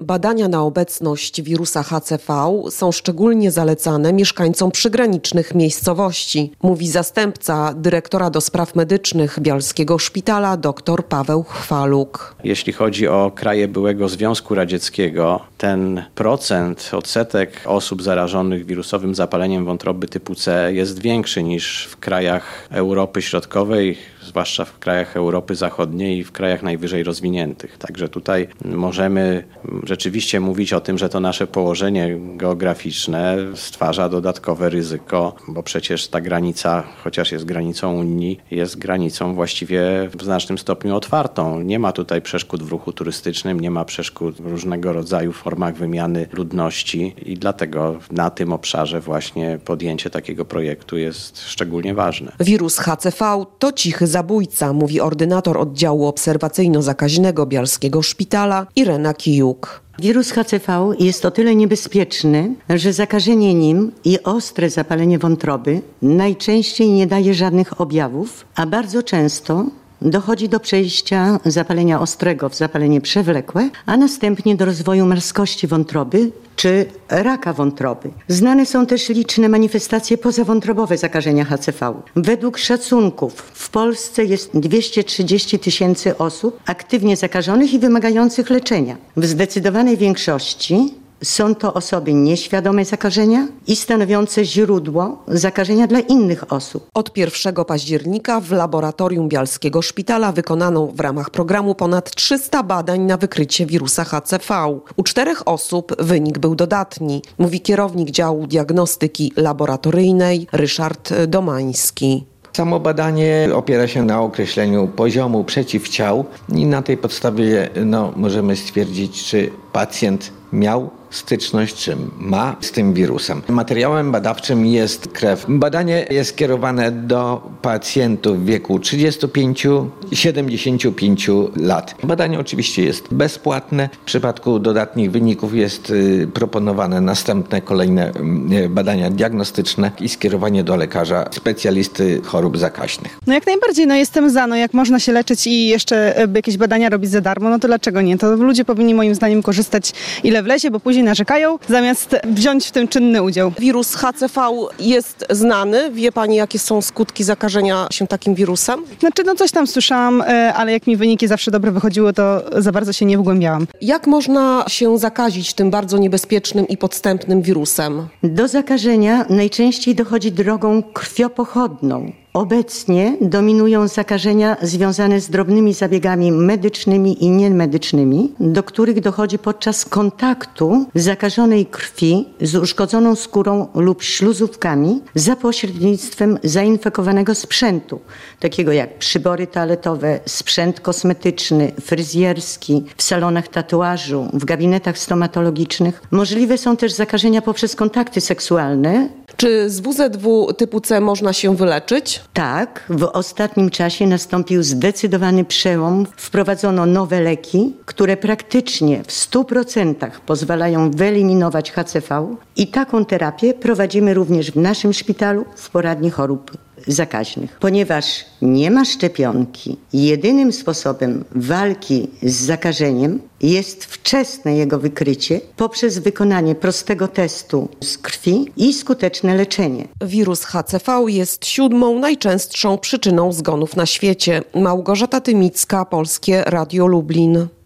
Badania na obecność wirusa HCV są szczególnie zalecane mieszkańcom przygranicznych miejscowości, mówi zastępca dyrektora do spraw medycznych Bialskiego Szpitala dr Paweł Chwaluk. Jeśli chodzi o kraje byłego Związku Radzieckiego, ten odsetek osób zarażonych wirusowym zapaleniem wątroby typu C jest większy niż w krajach Europy Środkowej, zwłaszcza w krajach Europy Zachodniej i w krajach najwyżej rozwiniętych. Także tutaj możemy rzeczywiście mówić o tym, że to nasze położenie geograficzne stwarza dodatkowe ryzyko, bo przecież ta granica, chociaż jest granicą Unii, jest granicą właściwie w znacznym stopniu otwartą. Nie ma tutaj przeszkód w ruchu turystycznym, nie ma przeszkód w różnego rodzaju formach wymiany ludności i dlatego na tym obszarze właśnie podjęcie takiego projektu jest szczególnie ważne. Wirus HCV to cichy zabójca, mówi ordynator oddziału obserwacyjno-zakaźnego Bialskiego Szpitala Irena Kijuk. Wirus HCV jest o tyle niebezpieczny, że zakażenie nim i ostre zapalenie wątroby najczęściej nie daje żadnych objawów, a bardzo często dochodzi do przejścia zapalenia ostrego w zapalenie przewlekłe, a następnie do rozwoju marskości wątroby czy raka wątroby. Znane są też liczne manifestacje pozawątrobowe zakażenia HCV. Według szacunków w Polsce jest 230 000 osób aktywnie zakażonych i wymagających leczenia. W zdecydowanej większości są to osoby nieświadome zakażenia i stanowiące źródło zakażenia dla innych osób. Od 1 października w laboratorium Bialskiego Szpitala wykonano w ramach programu ponad 300 badań na wykrycie wirusa HCV. U 4 osób wynik był dodatni, mówi kierownik działu diagnostyki laboratoryjnej Ryszard Domański. Samo badanie opiera się na określeniu poziomu przeciwciał i na tej podstawie możemy stwierdzić, czy pacjent miał styczność, czy ma z tym wirusem. Materiałem badawczym jest krew. Badanie jest kierowane do pacjentów w wieku 35-75 lat. Badanie oczywiście jest bezpłatne. W przypadku dodatnich wyników jest proponowane następne, kolejne badania diagnostyczne i skierowanie do lekarza specjalisty chorób zakaźnych. Jak najbardziej, jestem za. Jak można się leczyć i jeszcze jakieś badania robić za darmo, to dlaczego nie? To ludzie powinni moim zdaniem korzystać ile wlezie, bo później narzekają, zamiast wziąć w tym czynny udział. Wirus HCV jest znany. Wie pani, jakie są skutki zakażenia się takim wirusem? Coś tam słyszałam, ale jak mi wyniki zawsze dobre wychodziły, to za bardzo się nie wgłębiałam. Jak można się zakazić tym bardzo niebezpiecznym i podstępnym wirusem? Do zakażenia najczęściej dochodzi drogą krwiopochodną. Obecnie dominują zakażenia związane z drobnymi zabiegami medycznymi i niemedycznymi, do których dochodzi podczas kontaktu zakażonej krwi z uszkodzoną skórą lub śluzówkami za pośrednictwem zainfekowanego sprzętu, takiego jak przybory toaletowe, sprzęt kosmetyczny, fryzjerski, w salonach tatuażu, w gabinetach stomatologicznych. Możliwe są też zakażenia poprzez kontakty seksualne. Czy z WZW typu C można się wyleczyć? Tak, w ostatnim czasie nastąpił zdecydowany przełom. Wprowadzono nowe leki, które praktycznie w 100% pozwalają wyeliminować HCV i taką terapię prowadzimy również w naszym szpitalu w poradni chorób zakaźnych. Ponieważ nie ma szczepionki, jedynym sposobem walki z zakażeniem jest wczesne jego wykrycie poprzez wykonanie prostego testu z krwi i skuteczne leczenie. Wirus HCV jest 7. najczęstszą przyczyną zgonów na świecie. Małgorzata Tymicka, Polskie Radio Lublin.